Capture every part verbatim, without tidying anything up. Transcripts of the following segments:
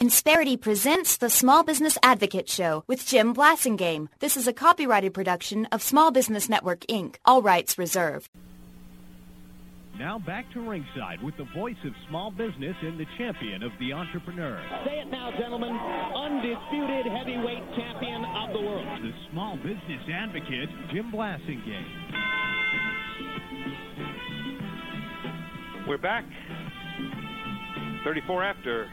Insperity presents the Small Business Advocate Show with Jim Blasingame. This is a copyrighted production of Small Business Network, Incorporated. All rights reserved. Now back to ringside with the voice of small business and the champion of the entrepreneur. Say it now, gentlemen. Undisputed heavyweight champion of the world. The small business advocate, Jim Blasingame. We're back. thirty-four after.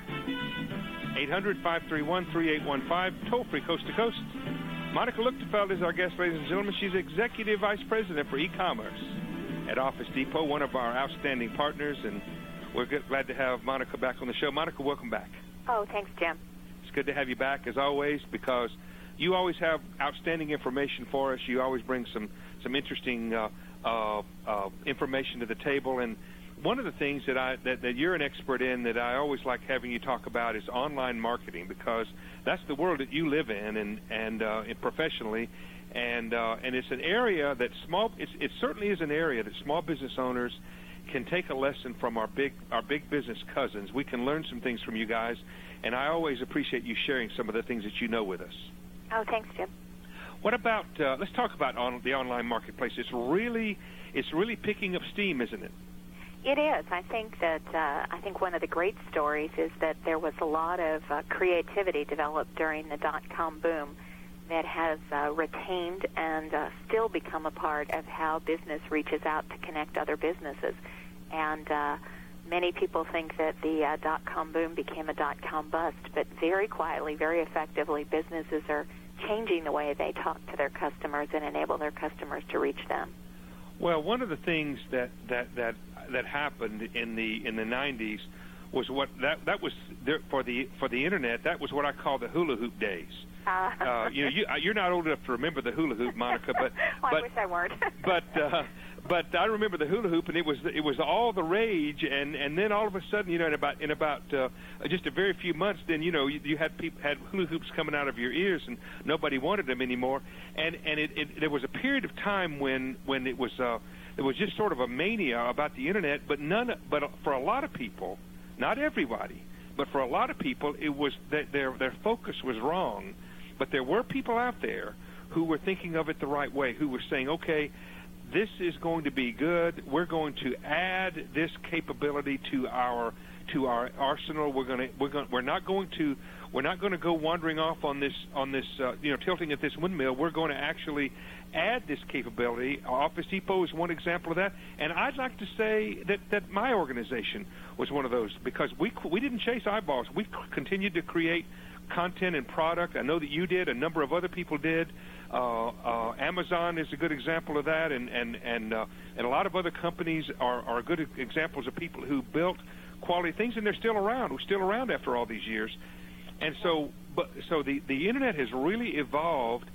eight hundred, five three one, three eight one five. Toll free coast to coast. Monica Luchtefeld is our guest, ladies and gentlemen. She's Executive Vice President for E-Commerce at Office Depot, one of our outstanding partners, and we're good, glad to have Monica back on the show. Monica, welcome back. Oh, thanks, Jim. It's good to have you back, as always, because you always have outstanding information for us. You always bring some, some interesting uh, uh, uh, information to the table, and one of the things that, I, that, that you're an expert in that I always like having you talk about is online marketing, because that's the world that you live in and, and, uh, and professionally. And uh, and it's an area that small it's, it certainly is an area that small business owners can take a lesson from our big our big business cousins. We can learn some things from you guys, and I always appreciate you sharing some of the things that you know with us. Oh, thanks, Jim. What about uh, let's talk about on the online marketplace. It's really it's really picking up steam, isn't it? It is. I think that uh, I think one of the great stories is that there was a lot of uh, creativity developed during the dot-com boom that has uh, retained and uh, still become a part of how business reaches out to connect other businesses. And uh, many people think that the uh, dot-com boom became a dot-com bust, but very quietly, very effectively, businesses are changing the way they talk to their customers and enable their customers to reach them. Well, one of the things that that that, that happened in the in the nineties was what that that was there, for the for the internet. That was what I call the hula hoop days. Uh, uh, you know, you, you're not old enough to remember the hula hoop, Monica, but well, but I wish I weren't. but uh, but I remember the hula hoop, and it was it was all the rage, and, and then all of a sudden, you know, in about in about uh, just a very few months, then you know you, you had people had hula hoops coming out of your ears, and nobody wanted them anymore, and and it, it there was a period of time when when it was uh, it was just sort of a mania about the internet, but none but for a lot of people, not everybody, but for a lot of people, it was that their their focus was wrong. But there were people out there who were thinking of it the right way, who were saying, okay, this is going to be good. We're going to add this capability to our to our arsenal. We're going to we're going we're not going to we're not going to go wandering off on this on this uh, you know tilting at this windmill. We're going to actually add this capability. Office Depot is one example of that, and I'd like to say that, that my organization was one of those, because we we didn't chase eyeballs. We continued to create content and product. I know that you did. A number of other people did. Uh, uh, Amazon is a good example of that, and and and uh, and a lot of other companies are, are good examples of people who built quality things, and they're still around. We're still around after all these years, and so but so the the internet has really evolved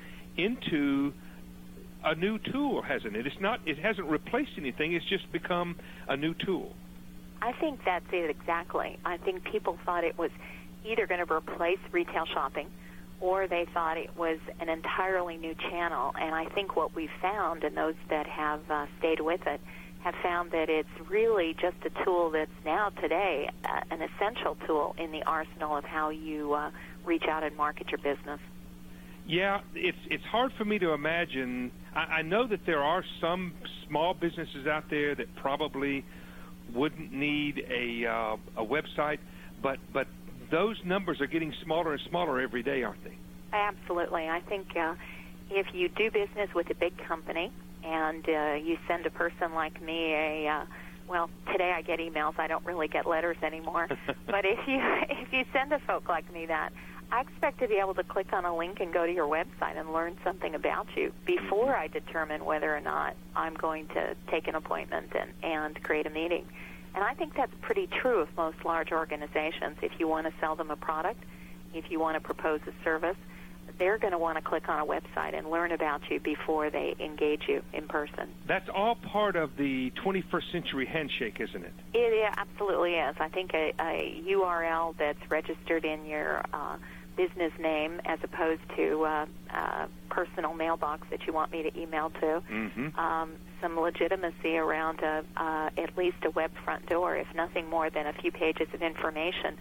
into a new tool, hasn't it? It's not. It hasn't replaced anything. It's just become a new tool. I think that's it exactly. I think people thought it was either going to replace retail shopping, or they thought it was an entirely new channel. And I think what we've found, and those that have uh, stayed with it, have found that it's really just a tool that's now today uh, an essential tool in the arsenal of how you uh, reach out and market your business. Yeah, it's it's hard for me to imagine. I, I know that there are some small businesses out there that probably wouldn't need a uh, a website, but but those numbers are getting smaller and smaller every day, aren't they? Absolutely. I think uh, if you do business with a big company and uh, you send a person like me a, uh, well, today I get emails. I don't really get letters anymore. But if you if you send a folk like me that, I expect to be able to click on a link and go to your website and learn something about you before I determine whether or not I'm going to take an appointment and, and create a meeting. And I think that's pretty true of most large organizations. If you want to sell them a product, if you want to propose a service, they're going to want to click on a website and learn about you before they engage you in person. That's all part of the twenty-first century handshake, isn't it? It absolutely is. I think a, a U R L that's registered in your uh, business name as opposed to uh, uh, personal mailbox that you want me to email to, mm-hmm. um, some legitimacy around a, uh, at least a web front door, if nothing more than a few pages of information,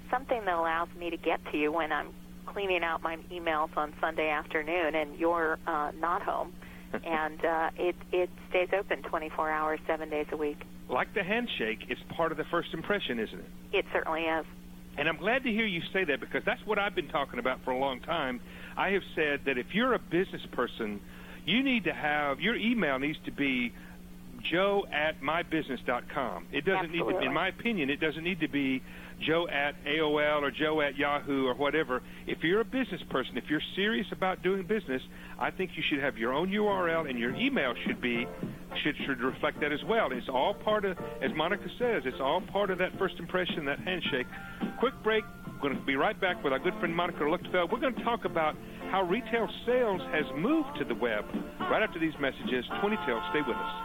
something that allows me to get to you when I'm cleaning out my emails on Sunday afternoon and you're uh, not home. And uh, it, it stays open twenty-four hours, seven days a week. Like the handshake, it's part of the first impression, isn't it? It certainly is. And I'm glad to hear you say that, because that's what I've been talking about for a long time. I have said that if you're a business person, you need to have, your email needs to be joe at my business dot com. It doesn't Absolutely. need to, in my opinion, it doesn't need to be joe at A O L or joe at Yahoo or whatever. If you're a business person, if you're serious about doing business, I think you should have your own U R L, and your email should be should should reflect that as well. It's all part of, as Monica says, it's all part of that first impression, that handshake. Quick break. We're going to be right back with our good friend Monica Luchtfeld. We're going to talk about how retail sales has moved to the web. Right after these messages, twenty till. Stay with us.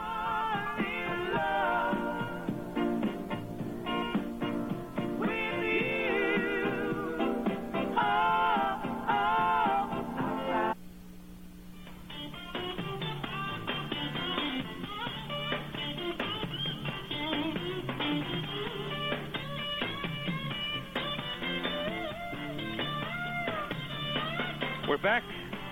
We're back.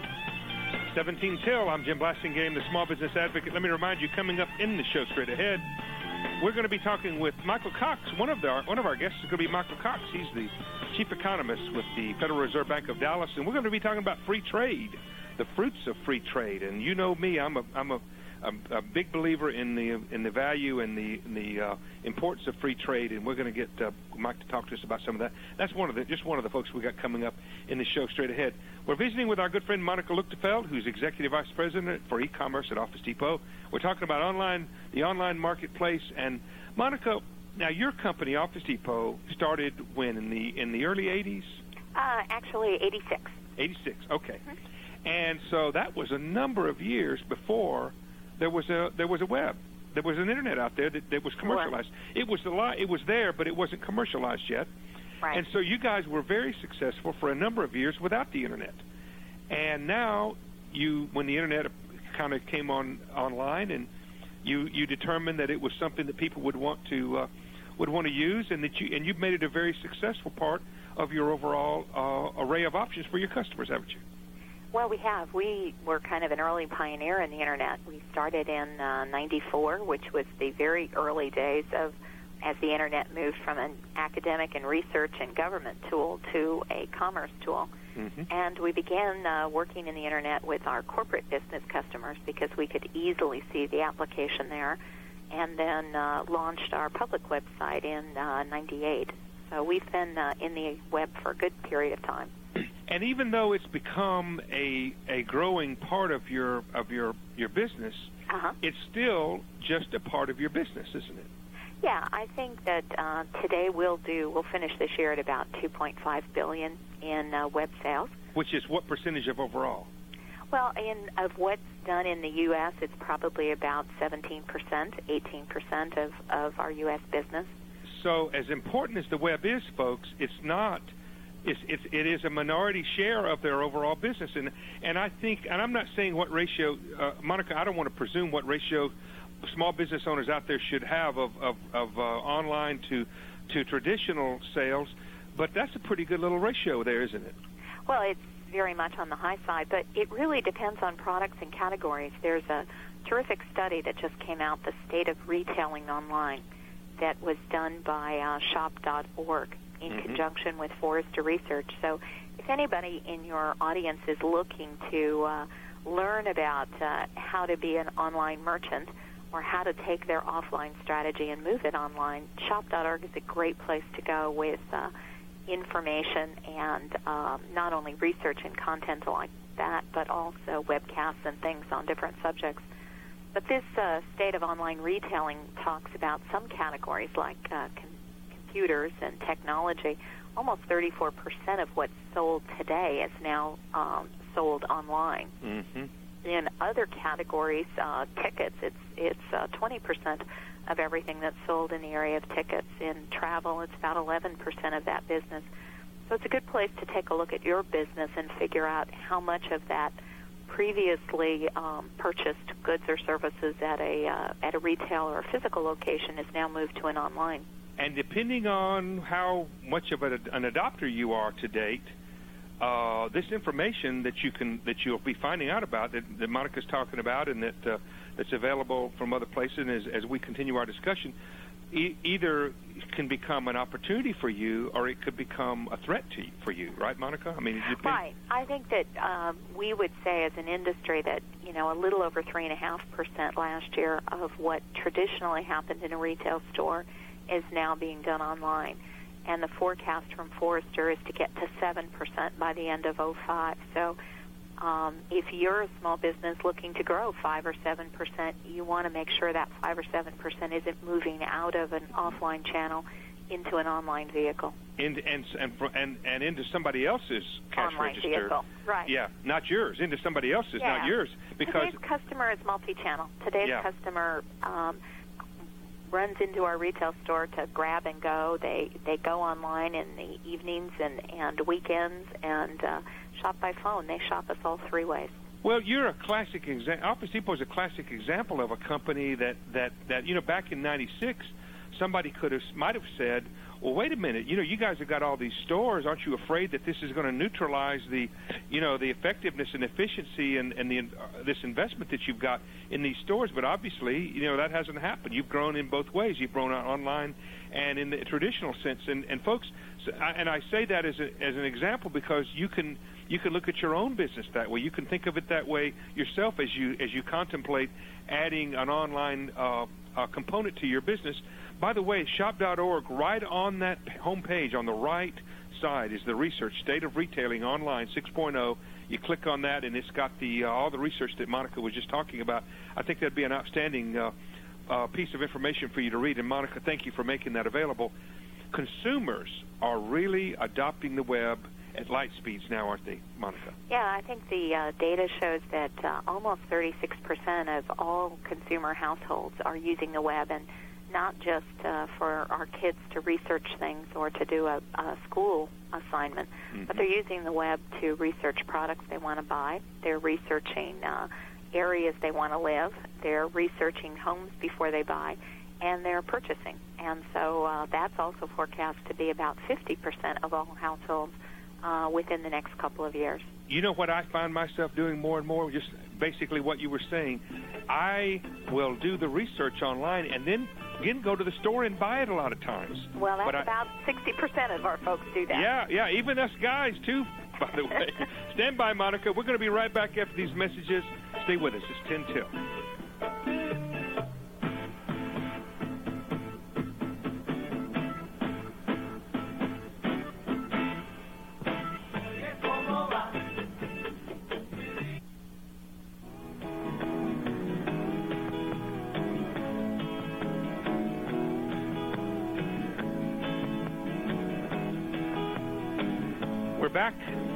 seventeen till. I'm Jim Blasingame, the Small Business Advocate. Let me remind you, coming up in the show straight ahead, we're going to be talking with Michael Cox. One of the, one of our guests is going to be Michael Cox. He's the chief economist with the Federal Reserve Bank of Dallas, and we're going to be talking about free trade, the fruits of free trade. And you know me, I'm a I'm a a, a big believer in the in the value and the in the uh, importance of free trade, and we're going to get uh, Mike to talk to us about some of that. That's one of the just one of the folks we got coming up in the show straight ahead. We're visiting with our good friend Monica Luchtfeld, who's Executive Vice President for E-commerce at Office Depot. We're talking about online, the online marketplace. And Monica, now your company, Office Depot, started when, in the in the early eighties? Uh, actually, eighty-six. eighty-six, okay. Mm-hmm. And so that was a number of years before there was a there was a web. There was an internet out there that, that was commercialized. It was a lot. It was there, but it wasn't commercialized yet. Right. And so you guys were very successful for a number of years without the internet. And now you, when the internet kind of came on online, and you you determined that it was something that people would want to uh, would want to use, and that you and you've made it a very successful part of your overall uh, array of options for your customers, haven't you? Well, we have. We were kind of an early pioneer in the Internet. We started in uh, ninety-four, which was the very early days of as the Internet moved from an academic and research and government tool to a commerce tool. Mm-hmm. And we began uh, working in the Internet with our corporate business customers because we could easily see the application there, and then uh, launched our public website in uh, ninety-eight. So we've been uh, in the web for a good period of time. And even though it's become a a growing part of your of your your business, uh-huh. it's still just a part of your business, isn't it? Yeah, I think that uh, today we'll do we'll finish this year at about two point five billion in uh, web sales. Which is what percentage of overall? Well, in of what's done in the U S, it's probably about seventeen percent, eighteen percent of of our U S business. So, as important as the web is, folks, it's not. It's, it's, it is a minority share of their overall business, and and I think, and I'm not saying what ratio, uh, Monica, I don't want to presume what ratio small business owners out there should have of of, of uh, online to to traditional sales, but that's a pretty good little ratio there, isn't it? Well, it's very much on the high side, but it really depends on products and categories. There's a terrific study that just came out, The State of Retailing Online, that was done by uh, shop dot org. in mm-hmm. conjunction with Forrester Research. So if anybody in your audience is looking to uh, learn about uh, how to be an online merchant or how to take their offline strategy and move it online, shop dot org is a great place to go with uh, information and um, not only research and content like that, but also webcasts and things on different subjects. But this uh, State of Online Retailing talks about some categories like uh, computers and technology. Almost thirty-four percent of what's sold today is now um, sold online. Mm-hmm. In other categories, uh, tickets, it's it's uh, twenty percent of everything that's sold in the area of tickets. In travel, it's about eleven percent of that business. So it's a good place to take a look at your business and figure out how much of that previously um, purchased goods or services at a uh, at a retail or a physical location is now moved to an online. And depending on how much of a, an adopter you are to date, uh, this information that you can that you'll be finding out about that, that Monica's talking about, and that uh, that's available from other places, and as, as we continue our discussion, e- either can become an opportunity for you, or it could become a threat to you, for you, right, Monica? I mean, it depends. Right. I think that um, we would say as an industry that, you know, a little over three and a half percent last year of what traditionally happened in a retail store is now being done online. And the forecast from Forrester is to get to seven percent by the end of oh five. So um, if you're a small business looking to grow five or seven percent, you want to make sure that five or seven percent isn't moving out of an offline channel into an online vehicle. And and and and, and into somebody else's cash online register. Vehicle. Right. Yeah, not yours. Into somebody else's, yeah. not yours. Because today's customer is multi-channel. Today's yeah. customer um, runs into our retail store to grab and go. They they go online in the evenings and, and weekends and uh, shop by phone. They shop us all three ways. Well, you're a classic example. Office Depot is a classic example of a company that, that, that you know, back in ninety-six, somebody could have might have said, well, wait a minute, you know, you guys have got all these stores. Aren't you afraid that this is going to neutralize the, you know, the effectiveness and efficiency and, and the uh, this investment that you've got in these stores? But obviously, you know, that hasn't happened. You've grown in both ways. You've grown online and in the traditional sense. And, and folks, so, and I say that as, a, as an example because you can you can look at your own business that way. You can think of it that way yourself as you as you contemplate adding an online uh, uh, component to your business. By the way, shop dot org, right on that home page on the right side is the research, State of Retailing Online six point oh. You click on that, and it's got the uh, all the research that Monica was just talking about. I think that'd be an outstanding uh, uh, piece of information for you to read. And, Monica, thank you for making that available. Consumers are really adopting the web at light speeds now, aren't they, Monica? Yeah, I think the uh, data shows that uh, almost thirty-six percent of all consumer households are using the web, and not just uh, for our kids to research things or to do a, a school assignment, mm-hmm. but they're using the web to research products they want to buy. They're researching uh, areas they want to live. They're researching homes before they buy, and they're purchasing. And so uh, that's also forecast to be about fifty percent of all households uh, within the next couple of years. You know what I find myself doing more and more? Just basically what you were saying. I will do the research online and then again go to the store and buy it a lot of times. Well, that's I, about sixty percent of our folks do that. Yeah, yeah, even us guys, too, by the way. Stand by, Monica. We're going to be right back after these messages. Stay with us. It's ten till. Back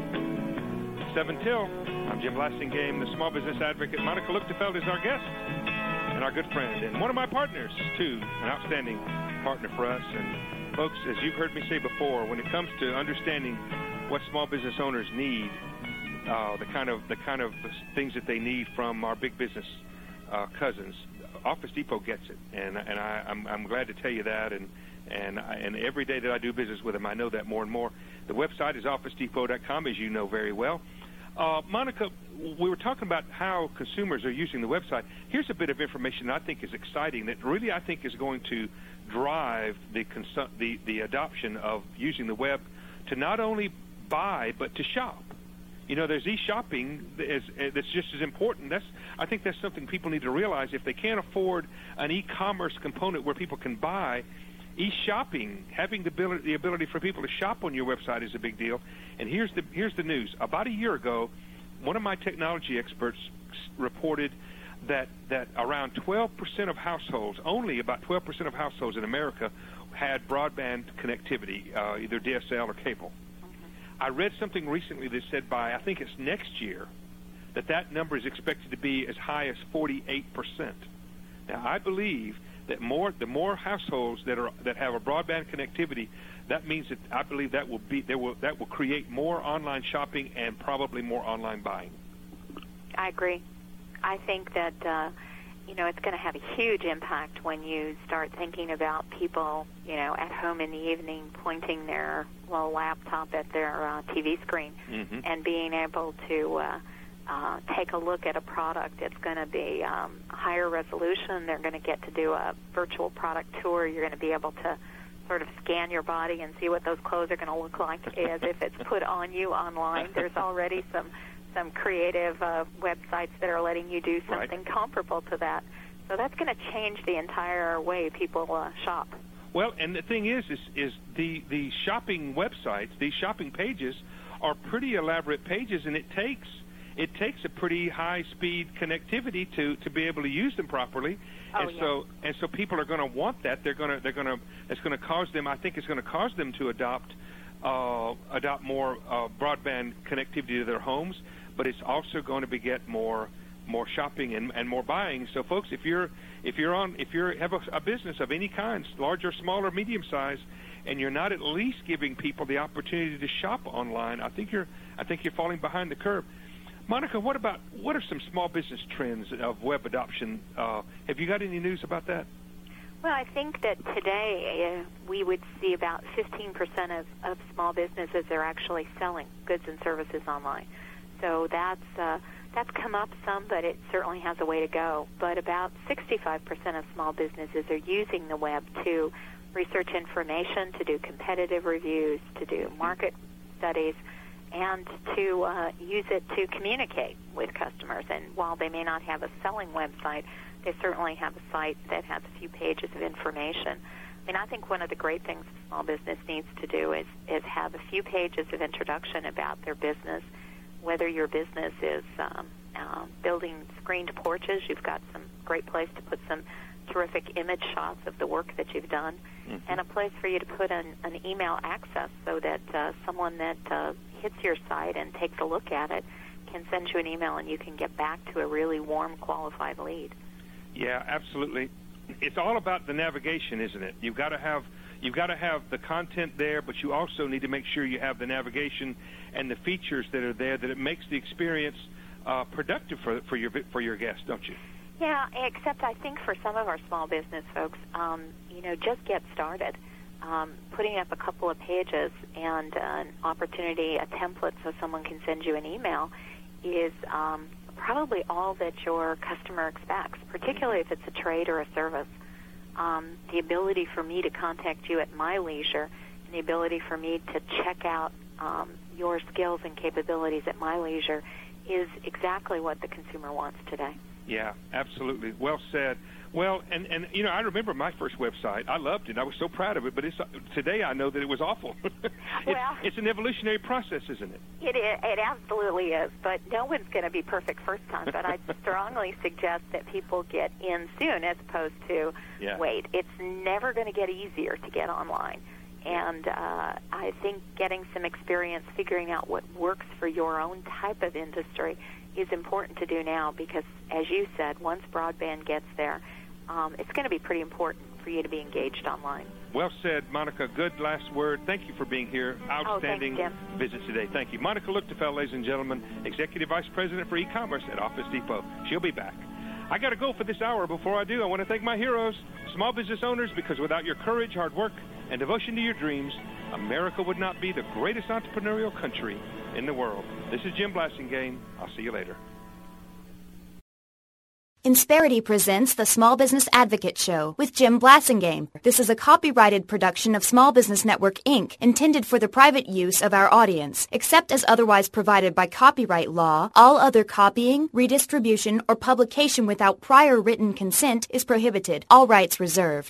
seven till. I'm Jim Blasingame, the small business advocate. Monica Luchtefeld is our guest and our good friend, and one of my partners too, an outstanding partner for us. And folks, as you've heard me say before, when it comes to understanding what small business owners need, uh, the kind of the kind of things that they need from our big business uh, cousins, Office Depot gets it, and and I, I'm I'm glad to tell you that. And And I, and every day that I do business with them, I know that more and more. The website is office depot dot com, as you know very well. Uh, Monica, we were talking about how consumers are using the website. Here's a bit of information that I think is exciting that really I think is going to drive the consu- the, the adoption of using the web to not only buy but to shop. You know, there's e-shopping that's just as important. That's I think that's something people need to realize. If they can't afford an e-commerce component where people can buy, e-shopping, having the ability, the ability for people to shop on your website is a big deal. And here's the here's the news. About a year ago, one of my technology experts reported that that around twelve percent of households, only about twelve percent of households in America, had broadband connectivity, uh, either D S L or cable. Mm-hmm. I read something recently that said by, I think it's next year, that that number is expected to be as high as forty-eight percent. Now, I believe that more the more households that are that have a broadband connectivity, that means that I believe that will be there will that will create more online shopping and probably more online buying. I agree. I think that uh, you know, it's going to have a huge impact when you start thinking about people, you know, at home in the evening pointing their little laptop at their uh, T V screen mm-hmm. and being able to uh, uh, take a look at a product. It's going to be um, higher resolution. They're going to get to do a virtual product tour. You're going to be able to sort of scan your body and see what those clothes are going to look like as if it's put on you online. There's already some some creative uh, websites that are letting you do something right. comparable to that. So that's going to change the entire way people uh, shop. Well, and the thing is, is, is the, the shopping websites, these shopping pages are pretty elaborate pages, and it takes it takes a pretty high-speed connectivity to, to be able to use them properly. Oh, and yeah. so and so people are going to want that. They're going to they're going to it's going to cause them. I think it's going to cause them to adopt uh, adopt more uh, broadband connectivity to their homes. But it's also going to beget more more shopping and, and more buying. So, folks, if you're if you're on if you have a, a business of any kind, large or small or medium size, and you're not at least giving people the opportunity to shop online, I think you're I think you're falling behind the curve. Monica, what about what are some small business trends of web adoption? Uh, have you got any news about that? Well, I think that today uh, we would see about fifteen percent of, of small businesses are actually selling goods and services online. So that's uh, that's come up some, but it certainly has a way to go. But about sixty-five percent of small businesses are using the web to research information, to do competitive reviews, to do market studies, and to uh, use it to communicate with customers. And while they may not have a selling website, they certainly have a site that has a few pages of information. I mean, I think one of the great things a small business needs to do is, is have a few pages of introduction about their business. Whether your business is um, uh, building screened porches, you've got some great place to put some terrific image shots of the work that you've done, mm-hmm. and a place for you to put an, an email access so that uh, someone that uh, hits your site and takes a look at it can send you an email and you can get back to a really warm, qualified lead. Yeah, absolutely. It's all about the navigation, isn't it? You've got to have You've got to have the content there, but you also need to make sure you have the navigation and the features that are there, that it makes the experience uh, productive for for your for your guests, don't you? Yeah, except I think for some of our small business folks, um, you know, just get started. Um, putting up a couple of pages and uh, an opportunity, a template so someone can send you an email is um, probably all that your customer expects, particularly if it's a trade or a service. Um, the ability for me to contact you at my leisure and the ability for me to check out um, your skills and capabilities at my leisure is exactly what the consumer wants today. Yeah, absolutely. Well said. Well, and, and you know, I remember my first website. I loved it. I was so proud of it. But it's, today I know that it was awful. it's, well, it's an evolutionary process, isn't it? It is. It absolutely is. But no one's going to be perfect first time. But I strongly suggest that people get in soon as opposed to yeah. wait. It's never going to get easier to get online. And uh, I think getting some experience figuring out what works for your own type of industry is important to do now because, as you said, once broadband gets there, um, it's going to be pretty important for you to be engaged online. Well said, Monica. Good last word. Thank you for being here. Outstanding oh, thanks, Jim. visit today. Thank you. Monica Luchtefeld, ladies and gentlemen, Executive Vice President for E-Commerce at Office Depot. She'll be back. I got to go for this hour. Before I do, I want to thank my heroes, small business owners, because without your courage, hard work, and devotion to your dreams, America would not be the greatest entrepreneurial country in the world. This is Jim Blasingame. I'll see you later. Insperity presents the Small Business Advocate Show with Jim Blasingame. This is a copyrighted production of Small Business Network, Incorporated, intended for the private use of our audience. Except as otherwise provided by copyright law, all other copying, redistribution, or publication without prior written consent is prohibited. All rights reserved.